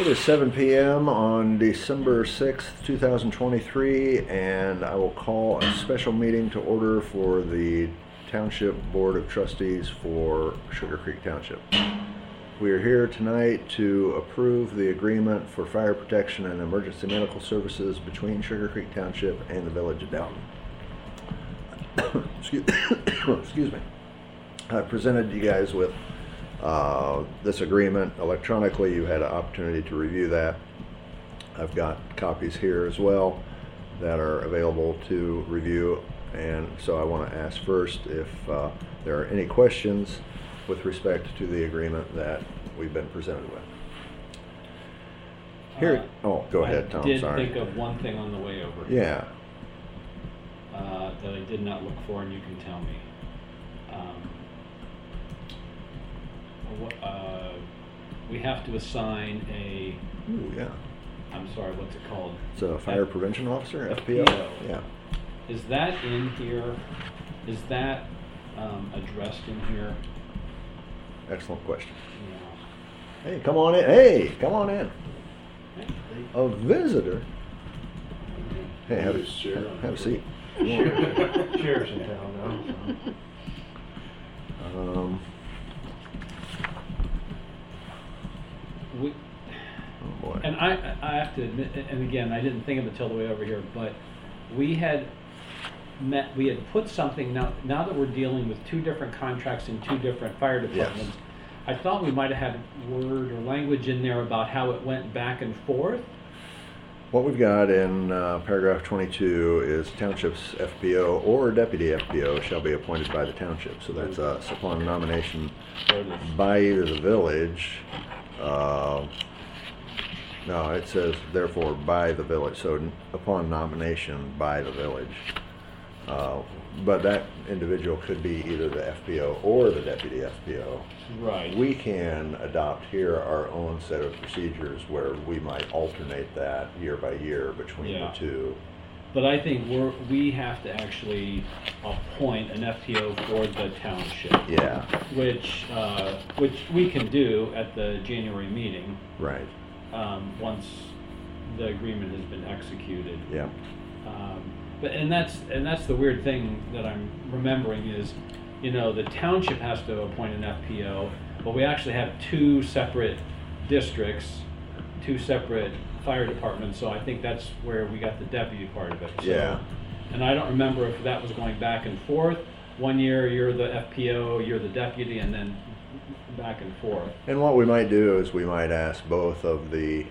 It is 7 p.m. on December 6th, 2023, and I will call a special meeting to order for the Township Board of Trustees for Sugar Creek Township. We are here tonight to approve the agreement for fire protection and emergency medical services between Sugar Creek Township and the Village of Dalton. Excuse me. I presented you guys with this agreement electronically. You had an opportunity to review that. I've got copies here as well that are available to review, and so I want to ask first if there are any questions with respect to the agreement that we've been presented with. Here, go ahead, Tom. I Sorry. did think of one thing on the way over. Yeah. That I did not look for, and you can tell me. We have to assign a. Ooh, yeah. I'm sorry, what's it called? It's a fire prevention officer, FPO. Yeah. Is that in here? Is that addressed in here? Excellent question. Yeah. Hey, come on in. Hey, come on in. A visitor. Hey, have a seat. Sheriff's in town now. So. We, Oh boy. and I have to admit, and again, I didn't think of it till the way over here, but we had put something, now that we're dealing with two different contracts in two different fire departments, Yes. I thought we might have had word or language in there about how it went back and forth. What we've got in paragraph 22 is township's FPO or deputy FPO shall be appointed by the township. So that's upon nomination by either the village. No, it says therefore by the village. So upon nomination by the village. But that individual could be either the FPO or the deputy FPO. Right. We can adopt here our own set of procedures where we might alternate that year by year between the two. But I think we have to actually appoint an FPO for the township. Yeah. Which we can do at the January meeting. Right. Once the agreement has been executed. Yeah. And that's the weird thing that I'm remembering is, the township has to appoint an FPO, but we actually have two separate districts, two separate fire departments. So I think that's where we got the deputy part of it. So, Yeah. And I don't remember if that was going back and forth. 1 year you're the FPO, you're the deputy, and then back and forth. And what we might do is we might ask both of the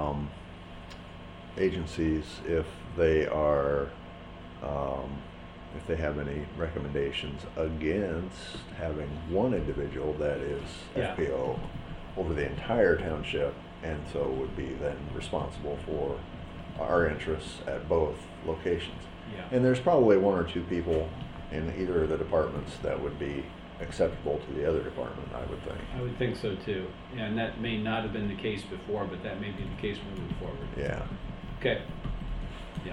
agencies if they are, if they have any recommendations against having one individual that is FPO over the entire township, and so would be then responsible for our interests at both locations. Yeah. And there's probably one or two people in either of the departments that would be acceptable to the other department, I would think. I would think so too. And that may not have been the case before, but that may be the case moving forward. Yeah. Okay. Yeah.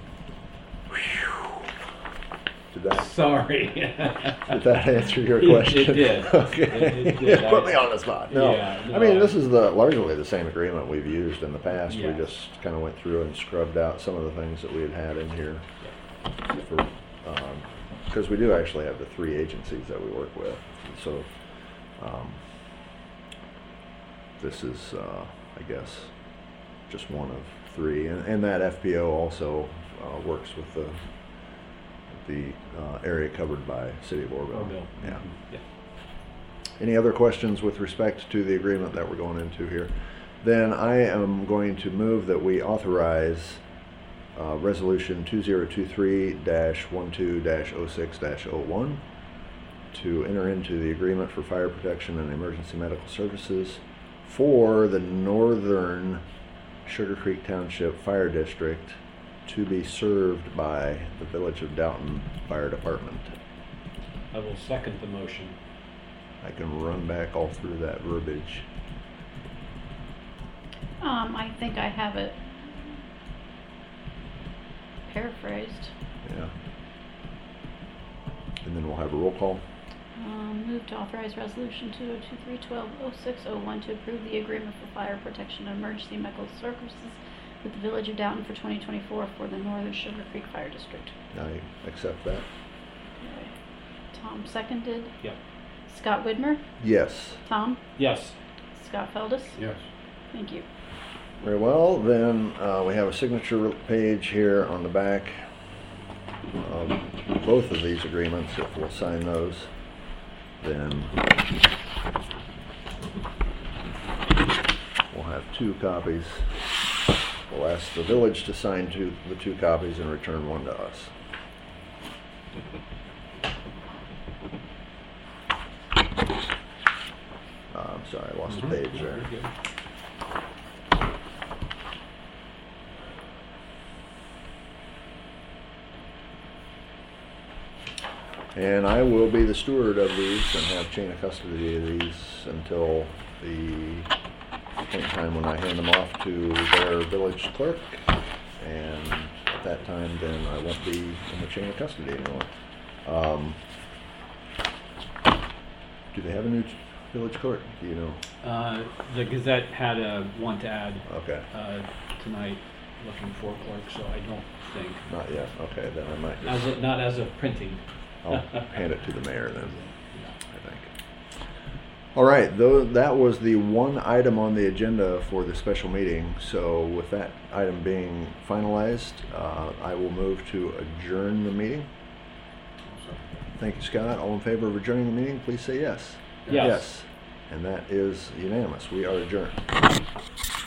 Sorry. Did that answer your question? It did. Okay. It did. Put me on the spot. No. Yeah, no, I mean, this is largely the same agreement we've used in the past. Yeah. We just kind of went through and scrubbed out some of the things that we had in here. Because we do actually have the three agencies that we work with. So this is, I guess, just one of three. And that FPO also works with the area covered by City of Orville. Yeah. Mm-hmm. Yeah. Any other questions with respect to the agreement that we're going into here? Then I am going to move that we authorize Resolution 2023-12-06-01 to enter into the agreement for fire protection and emergency medical services for the Northern Sugar Creek Township Fire District to be served by the Village of Dalton Fire Department. I will second the motion. I can run back all through that verbiage. I think I have it paraphrased. Yeah. And then we'll have a roll call. Move to authorize resolution 2023-12-0601 to approve the agreement for fire protection and emergency medical services with the Village of Downton for 2024 for the Northern Sugar Creek Fire District. I accept that. Okay. Tom seconded. Yep. Scott Widmer? Yes. Tom? Yes. Scott Feldus? Yes. Thank you. Very well, then we have a signature page here on the back of both of these agreements. If we'll sign those, then we'll have 2 copies. We'll ask the village to sign the 2 copies and return one to us. I'm sorry, I lost a page there. Very good. And I will be the steward of these and have chain of custody of these until the point in time when I hand them off to their village clerk. And at that time, then I won't be in the chain of custody anymore. Do they have a new village clerk? Do you know? The Gazette had a one to add Okay, tonight, looking for a clerk, so I don't think, not yet. Okay, then I might just, not as of printing. I'll hand it to the mayor then, I think. All right, that was the one item on the agenda for the special meeting. So with that item being finalized, I will move to adjourn the meeting. Thank you, Scott. All in favor of adjourning the meeting, please say yes. Yes. And that is unanimous. We are adjourned.